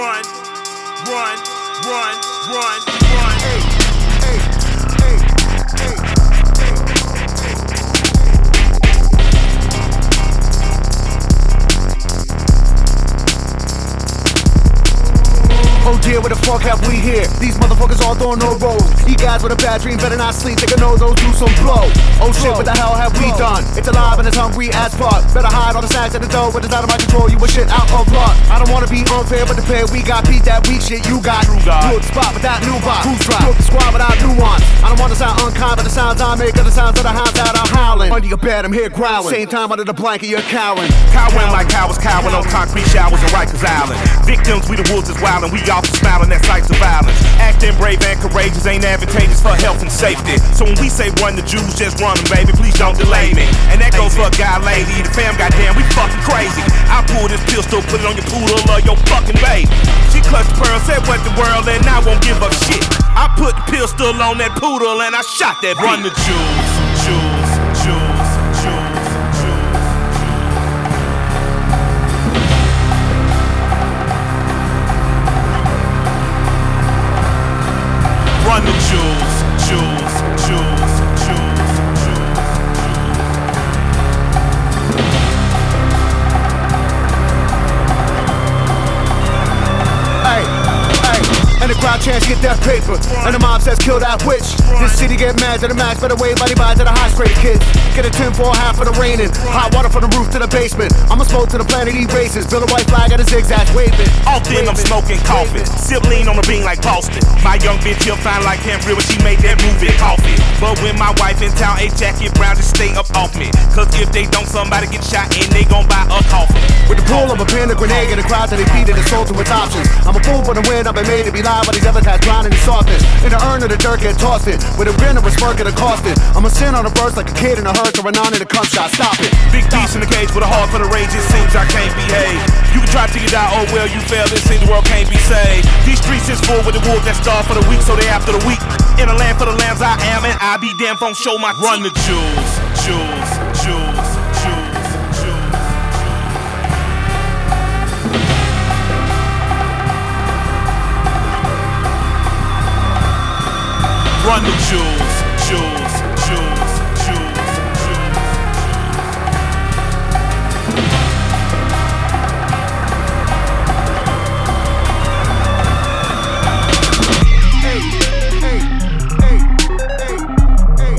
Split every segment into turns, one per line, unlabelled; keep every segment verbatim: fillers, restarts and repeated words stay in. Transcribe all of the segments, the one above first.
run, run, run, run, run. Hey, hey, hey, hey, hey.
Oh dear, where the fuck have we here? These motherfuckers all throwing no rolls. You guys with a bad dream better not sleep, they can know those do some blow. Oh shit, what the hell have we done? It's alive and it's hungry as fuck. Better hide all the snacks at the door, when it's out of my control, you a shit out of luck. I don't wanna be unfair, but the pair we got beat that weak shit you got. You at the spot without new box. Who's right? You at the squad without nuance. I don't wanna sound unkind, but the sounds I make are the sounds of the hounds that I'm howling. Under your bed, I'm here growling. Same time under the blanket, you're cowering.
Cowering like cowards, cowering on concrete showers in Rikers Island. Victims, we the wolves is wildin', we all smiling at sights of violence. Acting brave and courageous ain't advantageous for health and safety. So when we say run the Jews, just run them, baby, please don't delay me. And that goes for a guy, lady, the fam, goddamn, we fucking crazy. I pull this pistol, put it on your poodle or your fucking baby. She clutched the pearl, said what the world, and I won't give up shit. I put the pistol on that poodle and I shot that beat. Run the Jews, Jews, Jews, Jews, Jews. Run the Jews, Jews, Jews, Jews, Jews.
Hey, hey, and the crowd chants get that paper, and the mob says kill that witch. This city get mad to the max, better wave buddy bye to the high straight kids. Get a tin for half of the raining, hot water from the roof to the basement. I'ma smoke to the planet he races, build a white flag at a zigzag waving.
Often I'm smoking coffee, sip lean on the bean like Boston. My young bitch he'll find like him real when she made that movie Coffee. But when my wife in town, a jacket brown, just stay up off me. Cause if they don't, somebody get shot and they gon' buy a coffin.
With the pull of a pin, a grenade, and a crowd that they feed it, sold to its options. I'm a fool for the win, I've been made to be live, but these other guys drowning in softness. In the urn of the dirt, get tossed in. With a grin of a smirk and a cost it. I'm a sin on a burst like a kid in a hearse or a non in a cum shot. Stop it.
Big beast in the cage with a heart for the rage, it seems I can't behave. You can try to get out, oh well, you failed, it seems the world can't be saved. These streets is full with the wolves that starve for the weak, so they after the weak. In a land for the lambs I am, and I be damn phone show my teeth. Run the Jews, Jews, Jews, Jews, Jews. Run the Jews, Jews, Jews, Jews, Jews.
Hey, hey, hey, hey, hey,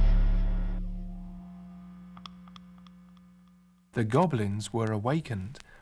The goblins were awakened